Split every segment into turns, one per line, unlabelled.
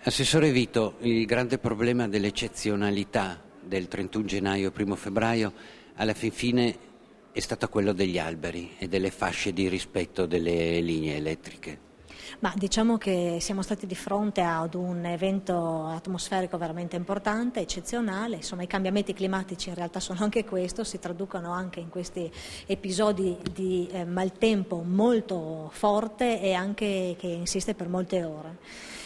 Assessore Vito, il grande problema dell'eccezionalità del 31 gennaio e 1 febbraio alla fin fine è stato quello degli alberi e delle fasce di rispetto delle linee elettriche.
Ma diciamo che siamo stati di fronte ad un evento atmosferico veramente importante, eccezionale. Insomma, i cambiamenti climatici in realtà sono anche questo, si traducono anche in questi episodi di maltempo molto forte e anche che insiste per molte ore.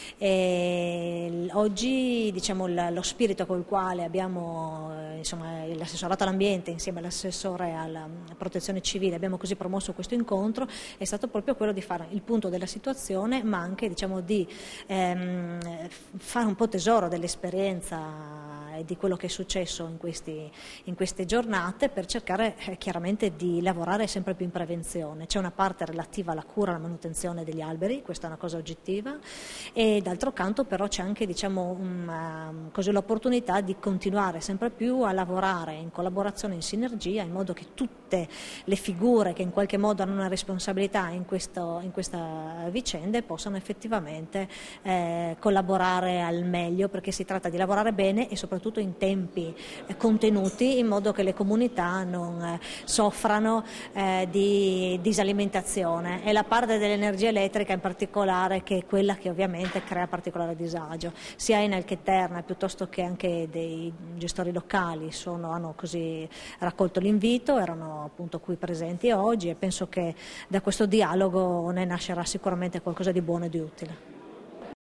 Oggi diciamo, lo spirito col quale abbiamo l'assessorato all'ambiente insieme all'assessore alla protezione civile abbiamo così promosso questo incontro è stato proprio quello di fare il punto della situazione, ma anche diciamo, di fare un po' tesoro dell'esperienza e di quello che è successo in queste giornate per cercare chiaramente di lavorare sempre più in prevenzione. C'è una parte relativa alla cura e alla manutenzione degli alberi, questa è una cosa oggettiva, e d'altro canto però c'è anche diciamo, così l'opportunità di continuare sempre più a lavorare in collaborazione, in sinergia, in modo che tutte le figure che in qualche modo hanno una responsabilità in questa vicenda possano effettivamente collaborare al meglio, perché si tratta di lavorare bene e soprattutto in tempi contenuti, in modo che le comunità non soffrano di disalimentazione, e la parte dell'energia elettrica in particolare, che è quella che ovviamente crea particolare disagio, sia Enel che Terna piuttosto che anche dei gestori locali hanno così raccolto l'invito, erano appunto qui presenti oggi, e penso che da questo dialogo ne nascerà sicuramente qualcosa di buono e di utile.